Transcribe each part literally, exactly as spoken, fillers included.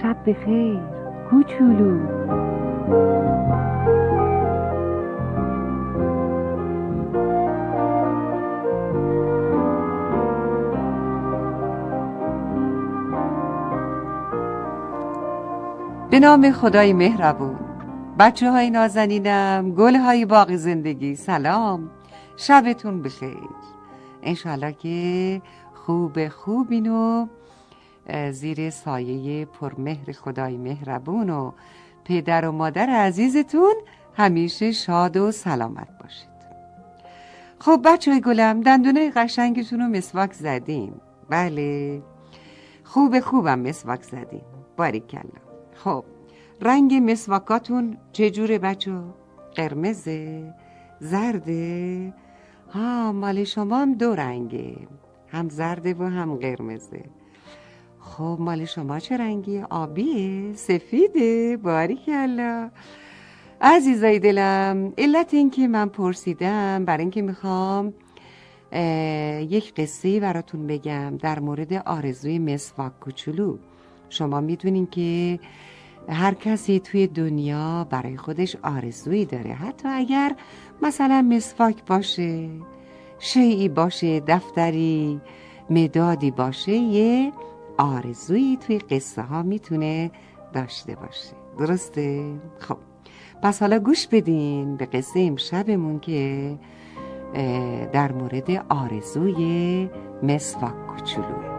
شب بخیر کوچولو. به نام خدای مهربون. بچه های نازنینم، گل های باغ زندگی، سلام، شبتون بخیر. انشالله که خوب خوبین و زیر سایه پرمهر خدای مهربون و پدر و مادر عزیزتون همیشه شاد و سلامت باشید. خب بچه های گلم، دندونه قشنگتون رو مسواک زدین؟ بله، خوب خوبم مسواک زدین، باریکلا. خب رنگ مسواکاتون چجوره بچه؟ قرمزه؟ زرده؟ ها، مال شما هم دو رنگه، هم زرده و هم قرمزه. خب مال شما چه رنگیه؟ آبیه؟ سفیده؟ باریکلا. عزیزای دلم، علت این که من پرسیدم برای این که میخوام یک قصه براتون بگم در مورد آرزوی مسواک کوچولو. شما میدونین که هر کسی توی دنیا برای خودش آرزویی داره، حتی اگر مثلا مسواک باشه، شیئی باشه، دفتری، مدادی باشه، یه آرزویی توی قصه ها میتونه داشته باشه. درسته؟ خب پس حالا گوش بدین به قصه امشبمون که در مورد آرزوی مسواک کوچولوه.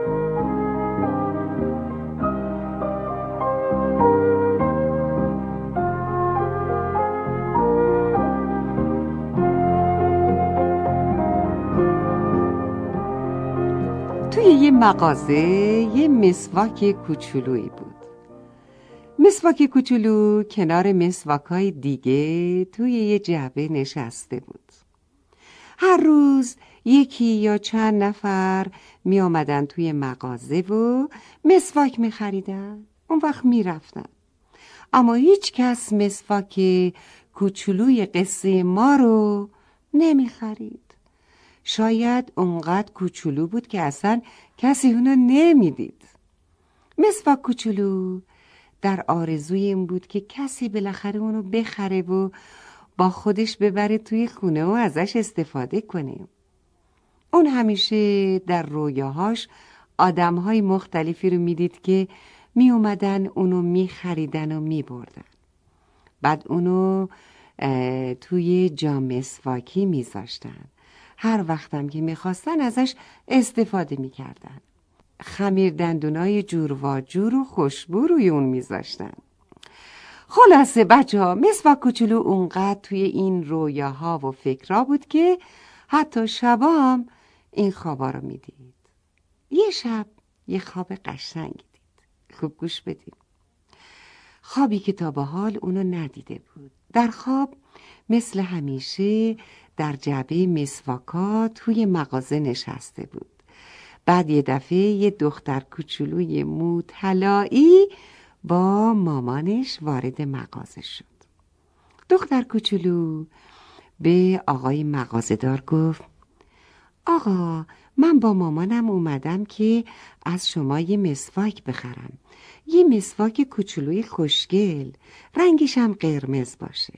توی یه مغازه یه مسواک کوچولویی بود. مسواک کوچولو کنار مسواکای دیگه توی یه جعبه نشسته بود. هر روز یکی یا چند نفر می آمدن توی مغازه و مسواک می خریدن. اون وقت می رفتن. اما هیچ کس مسواک کوچولوی قصه ما رو نمی خرید. شاید اونقدر کوچولو بود که اصلا کسی اونو نمیدید. مسواک کوچولو در آرزوی این بود که کسی بالاخره اونو بخره و با خودش ببره توی خونه و ازش استفاده کنه. اون همیشه در رویاهاش آدمهای مختلفی رو میدید که می اومدن اونو می خریدن و می بردن. بعد اونو توی جام مسواکی می زاشتن. هر وقتم که میخواستن ازش استفاده میکردن. خمیر دندونای جور و جور و خوشبو روی اون میذاشتن. خلاصه بچه ها، مسواک کوچولو اونقدر توی این رویاها و فکرها بود که حتی شبام این خوابا رو میدید. یه شب یه خواب قشنگی دید. خوب گوش بدید. خوابی که تا به حال اونو ندیده بود. در خواب مثل همیشه در جعبه مسواکا توی مغازه نشسته بود. بعد یه دفعه یه دختر کوچولوی مو طلایی با مامانش وارد مغازه شد. دختر کوچولو به آقای مغازه‌دار گفت: آقا، من با مامانم اومدم که از شما یه مسواک بخرم. یه مسواک کوچولوی خوشگل، رنگش هم قرمز باشه.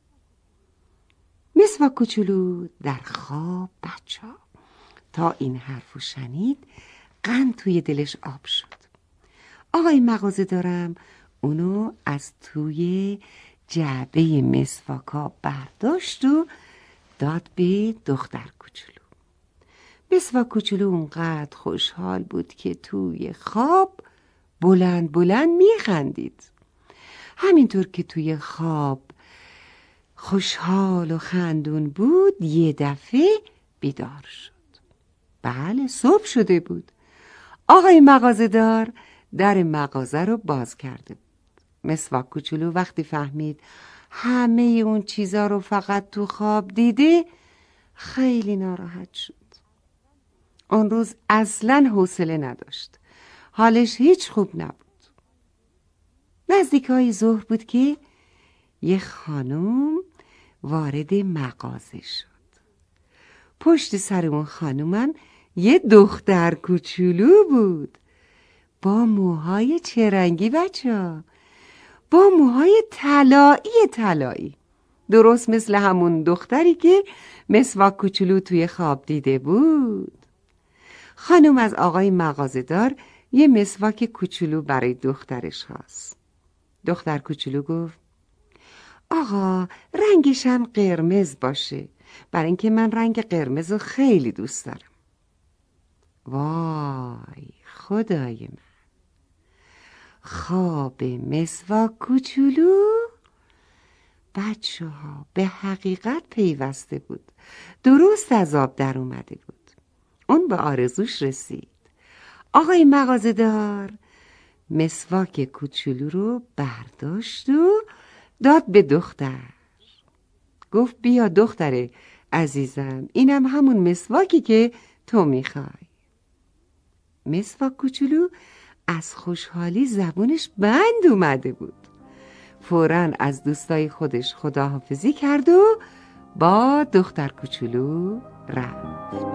مسواک کوچولو در خواب بچه ها تا این حرفو شنید قند توی دلش آب شد. آقای مغازه دارم اونو از توی جعبه مسواکا برداشت و داد به دختر کوچولو. مسواک کوچولو اونقدر خوشحال بود که توی خواب بلند بلند میخندید. همینطور که توی خواب خوشحال و خندون بود، یه دفعه بیدار شد. بله، صبح شده بود. آقای مغازه‌دار در مغازه رو باز کرده بود. مسواک کوچولو وقتی فهمید همه اون چیزا رو فقط تو خواب دیده، خیلی ناراحت شد. اون روز اصلاً حوصله نداشت. حالش هیچ خوب نبود. نزدیکای ظهر بود که یه خانم وارد مغازه شد. پشت سر اون خانومم یه دختر کوچولو بود. با موهای چه رنگی بچه؟ با موهای طلایی طلایی، درست مثل همون دختری که مسواک کوچولو توی خواب دیده بود. خانم از آقای مغازه‌دار یه مسواک کوچولو برای دخترش خواست. دختر کوچولو گفت آقا رنگشم قرمز باشه، برای اینکه من رنگ قرمز رو خیلی دوست دارم. وای خدای من، خواب مسواک کوچولو بچه ها به حقیقت پیوسته بود، درست از آب در اومده بود. اون به آرزوش رسید. آقای مغازه‌دار مسواک کوچولو رو برداشت و داد به دختر. گفت بیا دختر عزیزم، اینم همون مسواکی که تو میخوای. مسواک کوچولو از خوشحالی زبونش بند اومده بود. فوراً از دوستای خودش خداحافظی کرد و با دختر کوچولو رفت.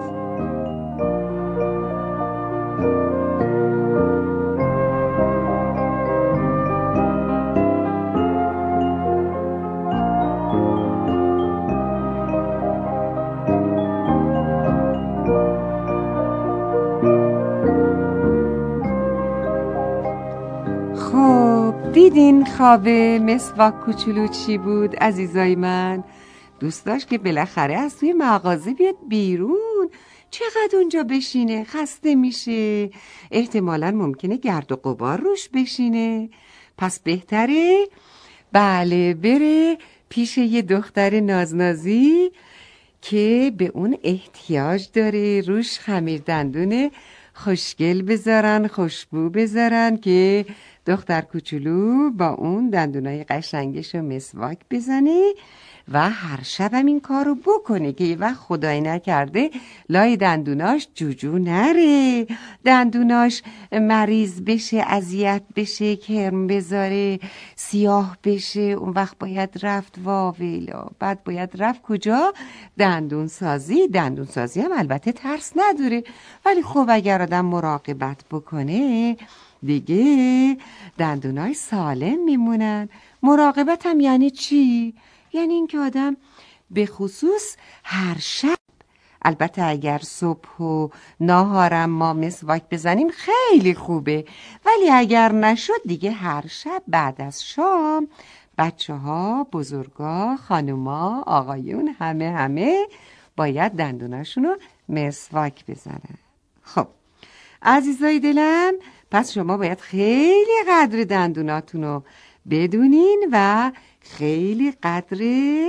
دیدین خواب مسواک کوچولو چی بود عزیزای من؟ دوست داشت که بالاخره از توی مغازه بیاد بیرون. چقدر اونجا بشینه؟ خسته میشه، احتمالاً ممکنه گرد و غبار روش بشینه. پس بهتره بله بره پیش یه دختر نازنازی که به اون احتیاج داره، روش خمیر دندون خوشگل بذارن، خوشبو بذارن که دختر کوچولو با اون دندونای قشنگش رو مسواک بزنه و هر شبم این کارو بکنه که یه وقت خدای نکرده لای دندوناش جوجو نره، دندوناش مریض بشه، اذیت بشه، کرم بذاره، سیاه بشه. اون وقت باید رفت واویلا، بعد باید رفت کجا؟ دندون سازی. دندون سازی هم البته ترس نداره، ولی خب اگر آدم مراقبت بکنه دیگه دندونای سالم میمونن. مراقبت هم یعنی چی؟ یعنی اینکه آدم به خصوص هر شب، البته اگر صبح و ناهارم ما مسواک بزنیم خیلی خوبه، ولی اگر نشد دیگه هر شب بعد از شام بچه ها، بزرگا، خانوما، آقایون، همه همه باید دندوناشونو مسواک بزنن. خب عزیزای دلم، پس شما باید خیلی قدر دندوناتونو بدونین و خیلی قدر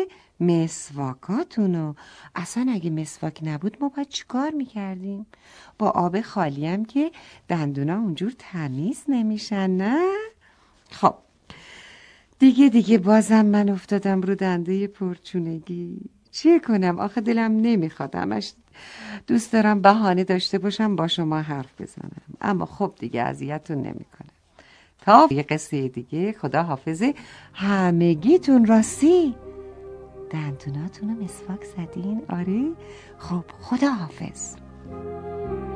مسواکاتونو. اصلا اگه مسواک نبود ما باید چی کار میکردیم؟ با آب خالی هم که دندونا اونجور تمیز نمیشن، نه؟ خب دیگه دیگه بازم من افتادم رو دنده پرچونگی. چی کنم؟ آخه دلم نمیخواد، همش دوست دارم بهانه داشته باشم با شما حرف بزنم، اما خب دیگه اذیتتون نمیکنم. تا یه قصه دیگه، خدا حافظه همگیتون. راستی دندوناتون رو مسواک زدین؟ آره؟ خب خدا حافظ.